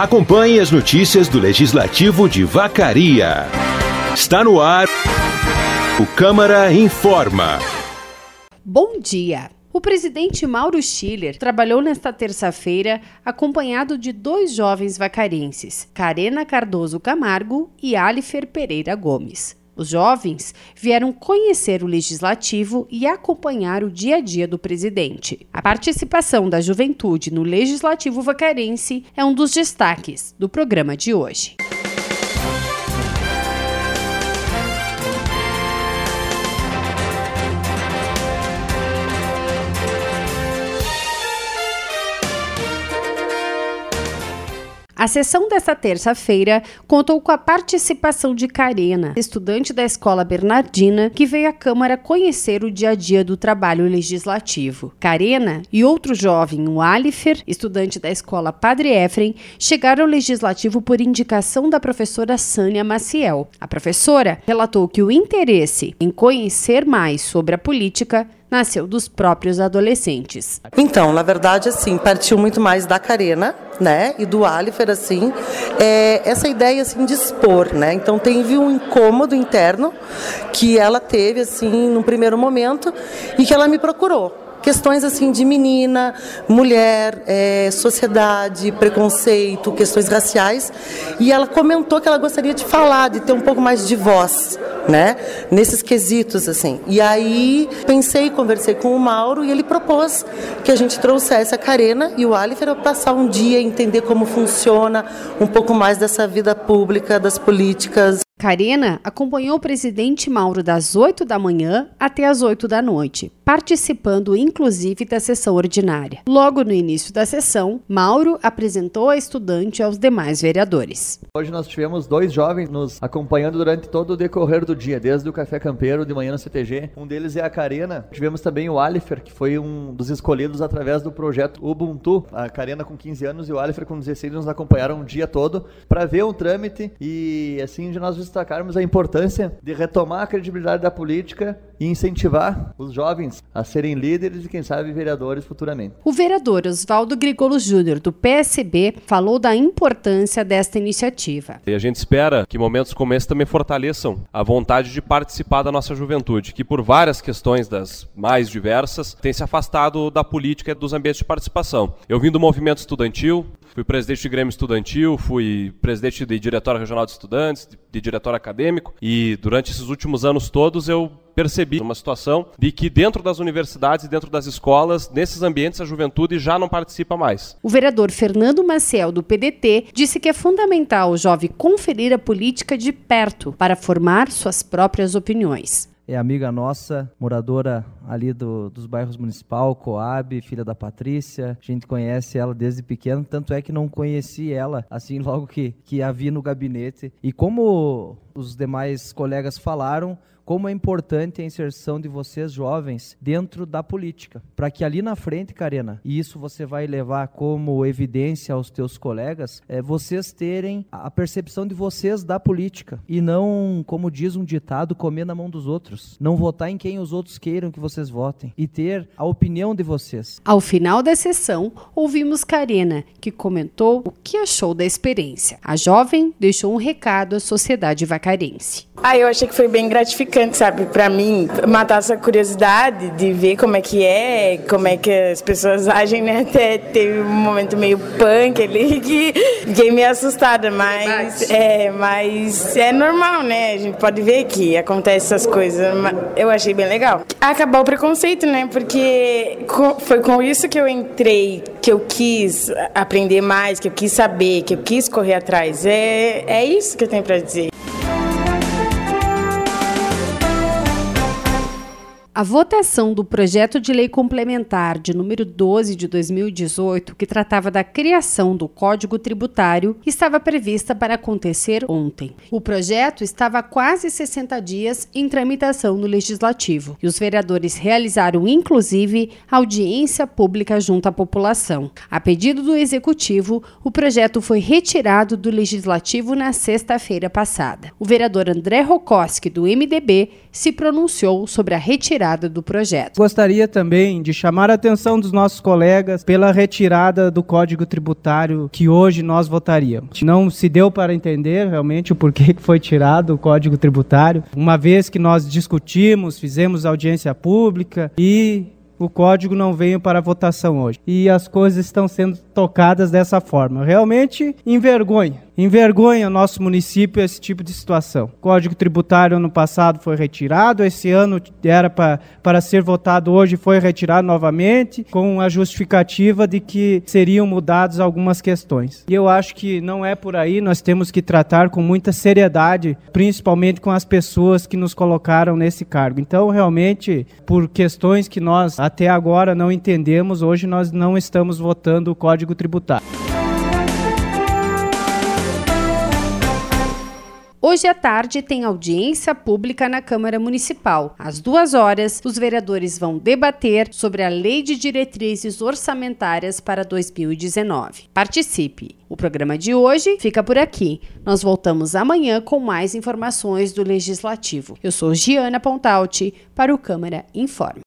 Acompanhe as notícias do Legislativo de Vacaria. Está no ar o Câmara Informa. Bom dia! O presidente Mauro Schiller trabalhou nesta terça-feira acompanhado de 2 jovens vacarenses, Karena Cardoso Camargo e Alifer Pereira Gomes. Os jovens vieram conhecer o Legislativo e acompanhar o dia a dia do presidente. A participação da juventude no Legislativo vacarense é um dos destaques do programa de hoje. A sessão desta terça-feira contou com a participação de Karena, estudante da Escola Bernardina, que veio à Câmara conhecer o dia a dia do trabalho legislativo. Karena e outro jovem, o Alifer, estudante da Escola Padre Efrem, chegaram ao Legislativo por indicação da professora Sânia Maciel. A professora relatou que o interesse em conhecer mais sobre a política nasceu dos próprios adolescentes. Então, na verdade, assim, partiu muito mais da Karena, né, e do Alifer, assim, essa ideia, assim, de expor, né, então teve um incômodo interno que ela teve, assim, no primeiro momento e que ela me procurou. Questões assim de menina, mulher, sociedade, preconceito, questões raciais, e ela comentou que ela gostaria de falar, de ter um pouco mais de voz, né, nesses quesitos assim. E aí conversei com o Mauro e ele propôs que a gente trouxesse a Karena e o Alifer para passar um dia, entender como funciona um pouco mais dessa vida pública, das políticas. Karena acompanhou o presidente Mauro das 8 da manhã até as 8 da noite, participando inclusive da sessão ordinária. Logo no início da sessão, Mauro apresentou a estudante aos demais vereadores. Hoje nós tivemos 2 jovens nos acompanhando durante todo o decorrer do dia, desde o Café Campeiro de manhã no CTG. Um deles é a Karena. Tivemos também o Alifer, que foi um dos escolhidos através do projeto Ubuntu. A Karena com 15 anos e o Alifer com 16 nos acompanharam o dia todo para ver o trâmite e assim de nós destacarmos a importância de retomar a credibilidade da política e incentivar os jovens a serem líderes e, quem sabe, vereadores futuramente. O vereador Oswaldo Grigolo Júnior, do PSB, falou da importância desta iniciativa. E a gente espera que momentos como esse também fortaleçam a vontade de participar da nossa juventude, que por várias questões das mais diversas, tem se afastado da política e dos ambientes de participação. Eu vim do movimento estudantil, fui presidente de Grêmio Estudantil, fui presidente de Diretório Regional de Estudantes, de Diretório Acadêmico, e durante esses últimos anos todos eu percebi uma situação de que dentro das universidades e dentro das escolas, nesses ambientes, a juventude já não participa mais. O vereador Fernando Maciel, do PDT, disse que é fundamental o jovem conferir a política de perto para formar suas próprias opiniões. É amiga nossa, moradora ali dos bairros Municipal, Coab, filha da Patrícia. A gente conhece ela desde pequeno, tanto é que não conheci ela assim logo que a vi no gabinete. E como os demais colegas falaram, como é importante a inserção de vocês jovens dentro da política, para que ali na frente, Karena, e isso você vai levar como evidência aos teus colegas, vocês terem a percepção de vocês da política e não, como diz um ditado, comer na mão dos outros, não votar em quem os outros queiram que vocês votem e ter a opinião de vocês. Ao final da sessão, ouvimos Karena, que comentou o que achou da experiência. A jovem deixou um recado à sociedade vacarense. Eu achei que foi bem gratificante, sabe, pra mim, matar essa curiosidade de ver como é que as pessoas agem, né, até teve um momento meio punk ali que fiquei meio assustada, mas é normal, né, a gente pode ver que acontece essas coisas, eu achei bem legal. Acabar o preconceito, né, porque foi com isso que eu entrei, que eu quis aprender mais, que eu quis saber, que eu quis correr atrás, é isso que eu tenho pra dizer. A votação do projeto de lei complementar de número 12 de 2018, que tratava da criação do Código Tributário, estava prevista para acontecer ontem. O projeto estava há quase 60 dias em tramitação no Legislativo e os vereadores realizaram, inclusive, audiência pública junto à população. A pedido do Executivo, o projeto foi retirado do Legislativo na sexta-feira passada. O vereador André Rokoski, do MDB, se pronunciou sobre a retirada retirada do projeto. Gostaria também de chamar a atenção dos nossos colegas pela retirada do Código Tributário que hoje nós votaríamos. Não se deu para entender realmente o porquê que foi tirado o Código Tributário, uma vez que nós discutimos, fizemos audiência pública e o código não veio para votação hoje. E as coisas estão sendo tocadas dessa forma. Realmente envergonha o nosso município esse tipo de situação. O Código Tributário ano passado foi retirado, esse ano era para ser votado hoje, foi retirado novamente, com a justificativa de que seriam mudadas algumas questões. E eu acho que não é por aí, nós temos que tratar com muita seriedade, principalmente com as pessoas que nos colocaram nesse cargo. Então, realmente, por questões que nós até agora não entendemos, hoje nós não estamos votando o Código Tributário. Hoje à tarde tem audiência pública na Câmara Municipal. Às 14h, os vereadores vão debater sobre a Lei de Diretrizes Orçamentárias para 2019. Participe! O programa de hoje fica por aqui. Nós voltamos amanhã com mais informações do Legislativo. Eu sou Giana Pontalti para o Câmara Informa.